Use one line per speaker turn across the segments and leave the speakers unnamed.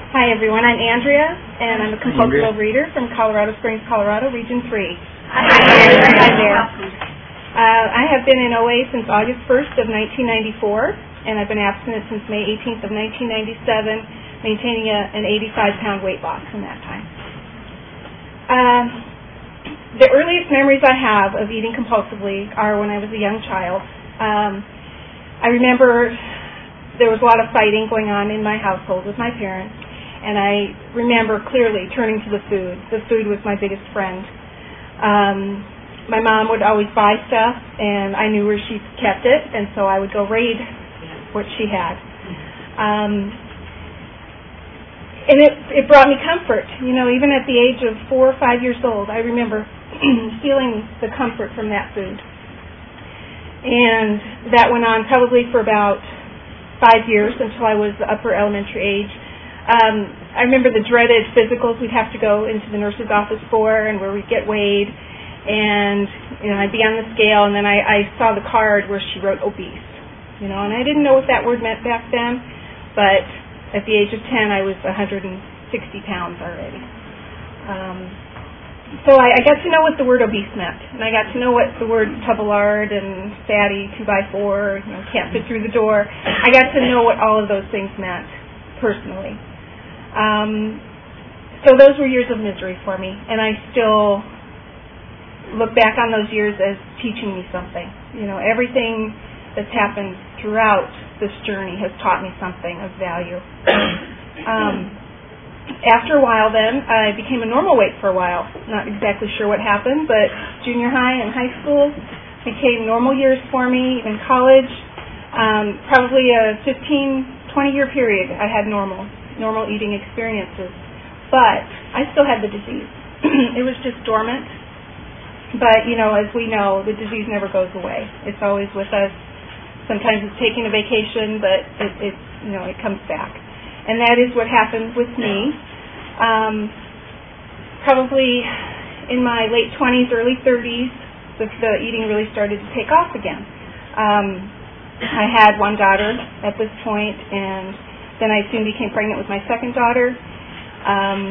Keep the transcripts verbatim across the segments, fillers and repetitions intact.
Hi everyone, I'm Andrea, and I'm a compulsive overeater from Colorado Springs, Colorado, Region three. Hi, Hi there. Uh, I have been in O A since August first of nineteen ninety-four, and I've been abstinent since May eighteenth of nineteen ninety-seven, maintaining a, an eighty-five pound weight loss in that time. Uh, the earliest memories I have of eating compulsively are when I was a young child. Um, I remember there was a lot of fighting going on in my household with my parents. And I remember clearly turning to the food. The food was my biggest friend. Um, my mom would always buy stuff, and I knew where she kept it, and so I would go raid what she had. Um, and it, it brought me comfort. You know, even at the age of four or five years old, I remember feeling the comfort from that food. And that went on probably for about five years until I was the upper elementary age. Um, I remember the dreaded physicals we'd have to go into the nurse's office for, and where we'd get weighed, and you know I'd be on the scale, and then I, I saw the card where she wrote obese, you know, and I didn't know what that word meant back then, but at the age of ten, I was one hundred sixty pounds already. Um, so I, I got to know what the word obese meant, and I got to know what the word tubulard and fatty, two by four, you know, can't fit through the door. I got to know what all of those things meant personally. Um, so those were years of misery for me, and I still look back on those years as teaching me something. You know, everything that's happened throughout this journey has taught me something of value. Um, after a while then, I became a normal weight for a while. Not exactly sure what happened, but junior high and high school became normal years for me. In college, um, probably a fifteen, twenty year period, I had normal. normal eating experiences, but I still had the disease. It was just dormant, but you know, as we know, the disease never goes away. It's always with us. Sometimes it's taking a vacation, but it, it you know, it comes back, and that is what happened with me. Um, probably in my late twenties, early thirties, the, the eating really started to take off again. Um, I had one daughter at this point, and then I soon became pregnant with my second daughter. Um,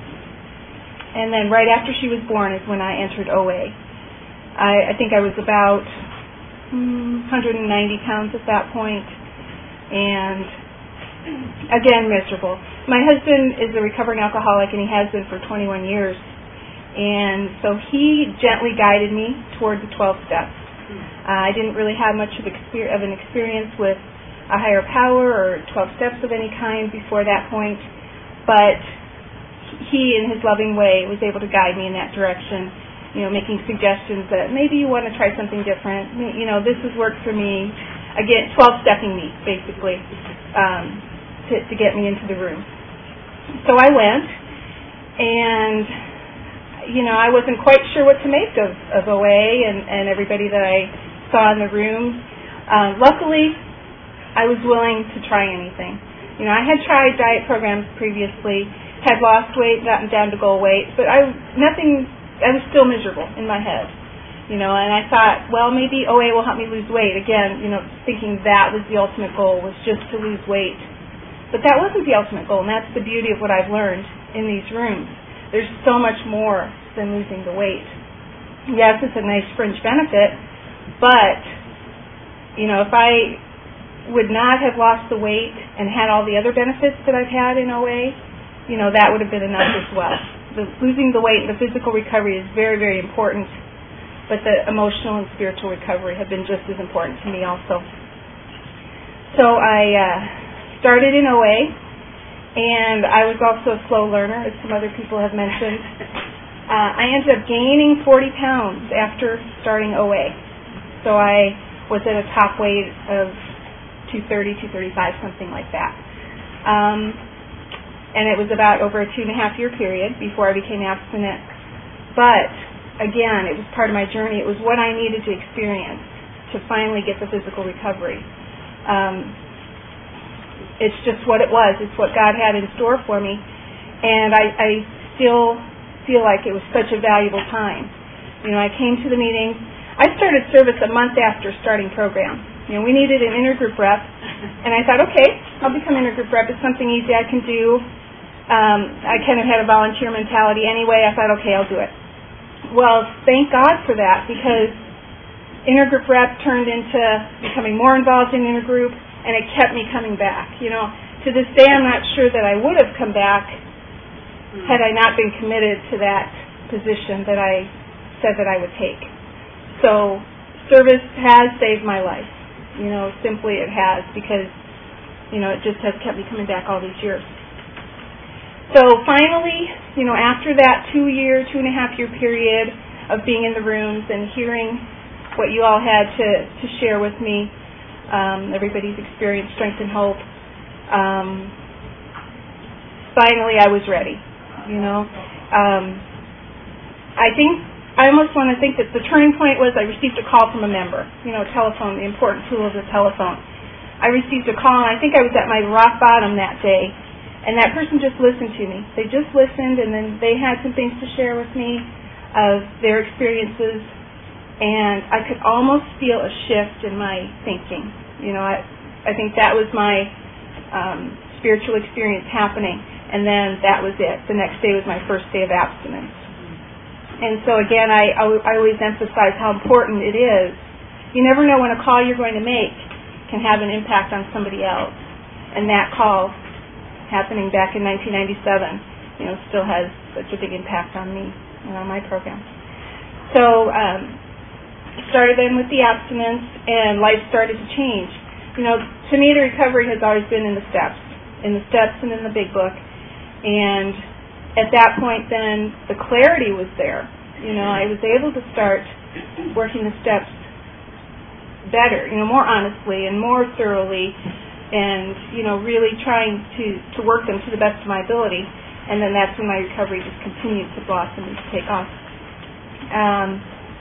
and then right after she was born is when I entered O A. I, I think I was about hmm, one hundred ninety pounds at that point, and again, miserable. My husband is a recovering alcoholic, and he has been for twenty-one years. And so he gently guided me toward the twelve steps. Uh, I didn't really have much of, exper- of an experience with a higher power or twelve steps of any kind before that point, but he, in his loving way, was able to guide me in that direction, you know, making suggestions that maybe you want to try something different. You know, this has worked for me. Again, twelve-stepping me, basically, um, to, to get me into the room. So I went, and, you know, I wasn't quite sure what to make of, of O A and, and everybody that I saw in the room. Uh, luckily, I was willing to try anything. You know, I had tried diet programs previously, had lost weight, gotten down to goal weight, but I nothing. I was still miserable in my head. You know, and I thought, well, maybe O A will help me lose weight. Again, you know, thinking that was the ultimate goal, was just to lose weight. But that wasn't the ultimate goal, and that's the beauty of what I've learned in these rooms. There's so much more than losing the weight. Yes, it's a nice fringe benefit, but you know, if I would not have lost the weight and had all the other benefits that I've had in O A, you know, that would have been enough as well. The losing the weight and the physical recovery is very, very important, but the emotional and spiritual recovery have been just as important to me also. So I uh, started in O A, and I was also a slow learner, as some other people have mentioned. Uh, I ended up gaining forty pounds after starting O A. So I was at a top weight of two thirty, two thirty-five, something like that. Um, and it was about over a two and a half year period before I became abstinent. But again, it was part of my journey. It was what I needed to experience to finally get the physical recovery. Um, it's just what it was. It's what God had in store for me. And I, I still feel like it was such a valuable time. You know, I came to the meetings. I started service a month after starting program. You know, we needed an intergroup rep, and I thought, okay, I'll become intergroup rep. It's something easy I can do. Um, I kind of had a volunteer mentality anyway. I thought, okay, I'll do it. Well, thank God for that, because intergroup rep turned into becoming more involved in intergroup, and it kept me coming back. You know, to this day, I'm not sure that I would have come back had I not been committed to that position that I said that I would take. So service has saved my life. You know, simply it has, because, you know, it just has kept me coming back all these years. So finally, you know, after that two-year, two-and-a-half-year period of being in the rooms and hearing what you all had to, to share with me, um, everybody's experience, strength, and hope, um, finally I was ready, you know. Um, I think, I almost want to think that the turning point was I received a call from a member, you know, telephone, the important tool of the telephone. I received a call, and I think I was at my rock bottom that day. And that person just listened to me. They just listened, and then they had some things to share with me of their experiences, and I could almost feel a shift in my thinking. You know, I, I think that was my um, spiritual experience happening, and then that was it. The next day was my first day of abstinence. And so again, I, I always emphasize how important it is. You never know when a call you're going to make can have an impact on somebody else, and that call happening back in nineteen ninety-seven, you know, still has such a big impact on me and on my program. So um, started then with the abstinence, and life started to change. You know, to me, the recovery has always been in the steps, in the steps and in the big book. And at that point, then the clarity was there. You know, I was able to start working the steps better, you know, more honestly and more thoroughly, and, you know, really trying to, to work them to the best of my ability. And then that's when my recovery just continued to blossom and to take off. Um,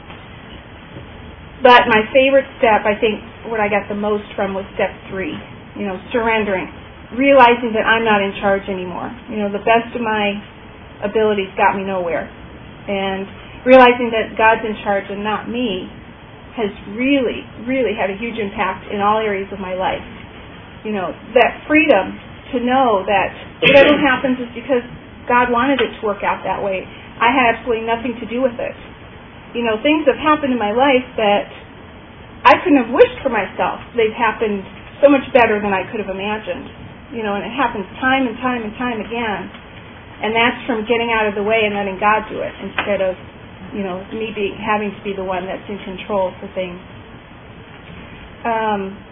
but my favorite step, I think, what I got the most from was step three, you know, surrendering, realizing that I'm not in charge anymore. You know, the best of my abilities got me nowhere. And realizing that God's in charge and not me has really, really had a huge impact in all areas of my life. You know, that freedom to know that whatever happens is because God wanted it to work out that way. I had absolutely nothing to do with it. You know, things have happened in my life that I couldn't have wished for myself. They've happened so much better than I could have imagined. You know, and it happens time and time and time again. And that's from getting out of the way and letting God do it instead of, you know, me being, having to be the one that's in control for things. Um...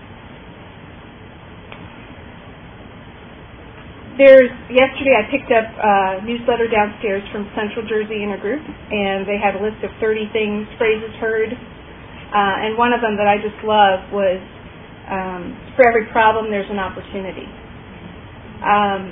There's, yesterday I picked up a newsletter downstairs from Central Jersey Intergroup, and they had a list of thirty things, phrases heard, uh, and one of them that I just love was, um, for every problem there's an opportunity. Um,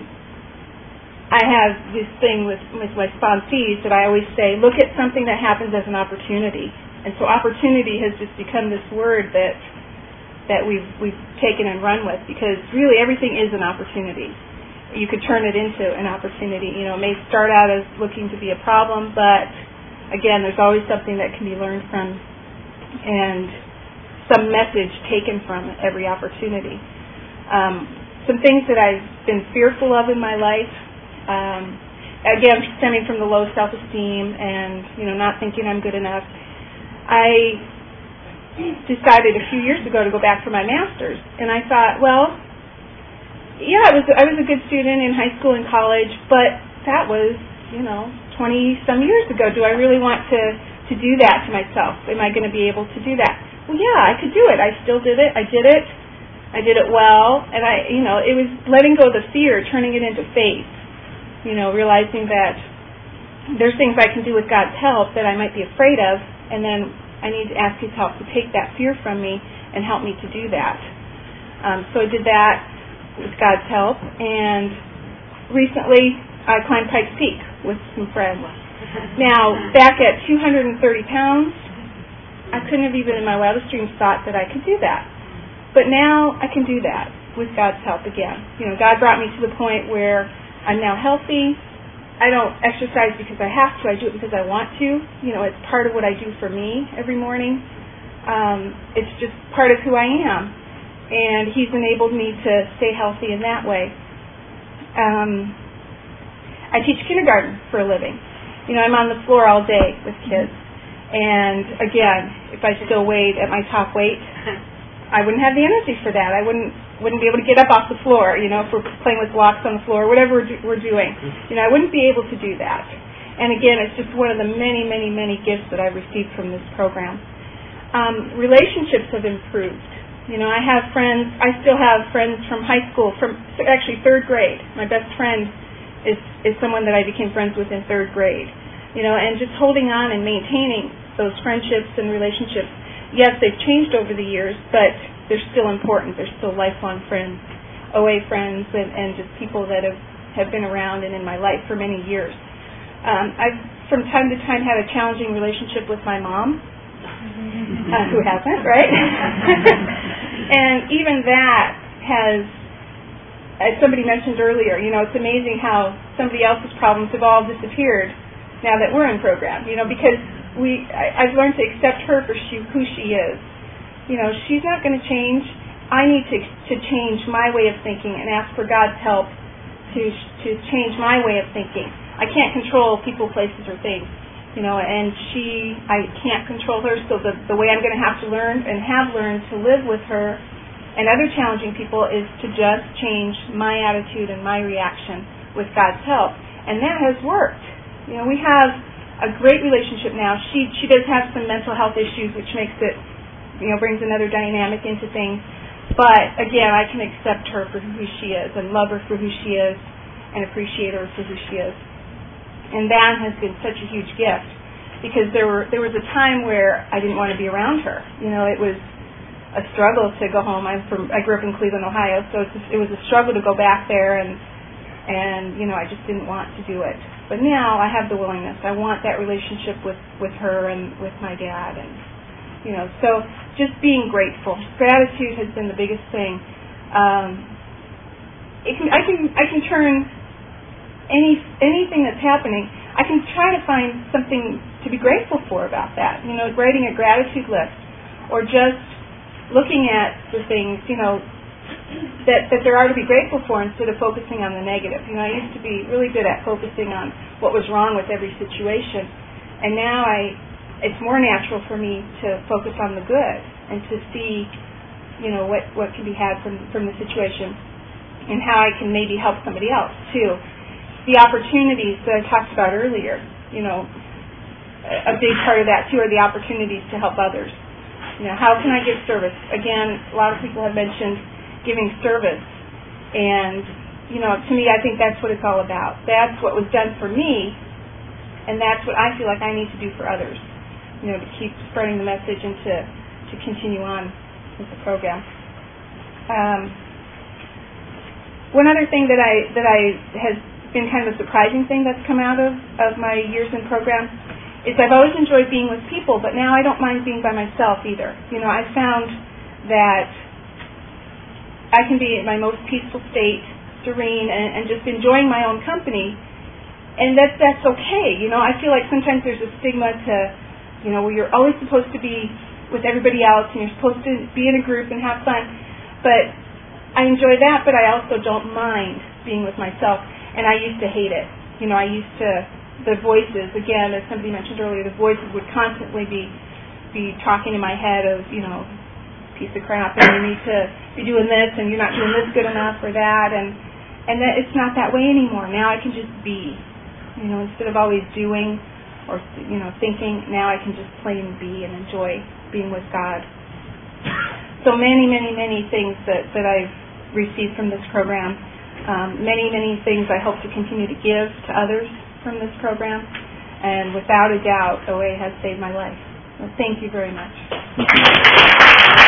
I have this thing with, with my sponsees that I always say, look at something that happens as an opportunity. And so opportunity has just become this word that that we've, we've taken and run with, because really everything is an opportunity. You could turn it into an opportunity. You know, it may start out as looking to be a problem, but again, there's always something that can be learned from and some message taken from every opportunity. Um, some things that I've been fearful of in my life, um, again, stemming from the low self-esteem and, you know, not thinking I'm good enough, I decided a few years ago to go back for my master's. And I thought, well, yeah, I was I was a good student in high school and college, but that was, you know, twenty-some years ago. Do I really want to, to do that to myself? Am I going to be able to do that? Well, yeah, I could do it. I still did it. I did it. I did it well. And, I, you know, it was letting go of the fear, turning it into faith, you know, realizing that there's things I can do with God's help that I might be afraid of, and then I need to ask His help to take that fear from me and help me to do that. Um, so I did that with God's help, and recently I climbed Pikes Peak with some friends. Now, back at two hundred thirty pounds, I couldn't have even in my wildest dreams thought that I could do that. But now I can do that with God's help again. You know, God brought me to the point where I'm now healthy. I don't exercise because I have to. I do it because I want to. You know, it's part of what I do for me every morning. Um, it's just part of who I am. And He's enabled me to stay healthy in that way. Um, I teach kindergarten for a living. You know, I'm on the floor all day with kids. And again, if I still weighed at my top weight, I wouldn't have the energy for that. I wouldn't wouldn't be able to get up off the floor, you know, if we're playing with blocks on the floor, whatever we're, do, we're doing. You know, I wouldn't be able to do that. And again, it's just one of the many, many, many gifts that I've received from this program. Um, relationships have improved. You know, I have friends, I still have friends from high school, from actually third grade. My best friend is, is someone that I became friends with in third grade. You know, and just holding on and maintaining those friendships and relationships. Yes, they've changed over the years, but they're still important. They're still lifelong friends, O A friends, and, and just people that have, have been around and in my life for many years. Um, I've, from time to time, had a challenging relationship with my mom, uh, who hasn't, right? And even that has, as somebody mentioned earlier, you know, it's amazing how somebody else's problems have all disappeared now that we're in program, you know, because we, I, I've learned to accept her for she, who she is. You know, she's not going to change. I need to to change my way of thinking and ask for God's help to to change my way of thinking. I can't control people, places, or things, you know, and she, I can't control her, so the, the way I'm going to have to learn and have learned to live with her and other challenging people is to just change my attitude and my reaction with God's help. And that has worked. You know, we have a great relationship now. She she does have some mental health issues, which makes it, you know, brings another dynamic into things. But, again, I can accept her for who she is and love her for who she is and appreciate her for who she is. And that has been such a huge gift because there were there was a time where I didn't want to be around her. You know, it was a struggle to go home. I'm from I grew up in Cleveland, Ohio, so it's just, it was a struggle to go back there, and and you know I just didn't want to do it. But now I have the willingness. I want that relationship with, with her and with my dad, and you know, so just being grateful. Gratitude has been the biggest thing. Um, it can, I can I can turn any anything that's happening. I can try to find something to be grateful for about that. You know, writing a gratitude list, or just looking at the things, you know, that that there are to be grateful for instead of focusing on the negative. You know, I used to be really good at focusing on what was wrong with every situation, and now I, it's more natural for me to focus on the good and to see, you know, what, what can be had from, from the situation and how I can maybe help somebody else too. The opportunities that I talked about earlier, you know, a big part of that too are the opportunities to help others. You know, how can I give service? Again, a lot of people have mentioned giving service, and you know, to me, I think that's what it's all about. That's what was done for me, and that's what I feel like I need to do for others. You know, to keep spreading the message and to to continue on with the program. Um, one other thing that I that I has been kind of a surprising thing that's come out of, of my years in program is I've always enjoyed being with people, but now I don't mind being by myself either. You know, I found that I can be in my most peaceful state, serene, and, and just enjoying my own company, and that's, that's okay. You know, I feel like sometimes there's a stigma to, you know, where you're always supposed to be with everybody else and you're supposed to be in a group and have fun, but I enjoy that, but I also don't mind being with myself. And I used to hate it. You know, I used to, the voices, again, as somebody mentioned earlier, the voices would constantly be be talking in my head of, you know, piece of crap, and you need to be doing this, and you're not doing this good enough, or that, and and that it's not that way anymore. Now I can just be, you know, instead of always doing or, you know, thinking, now I can just plain be and enjoy being with God. So many, many, many things that, that I've received from this program. Um, many, many things I hope to continue to give to others from this program. And without a doubt, O A has saved my life. Well, thank you very much.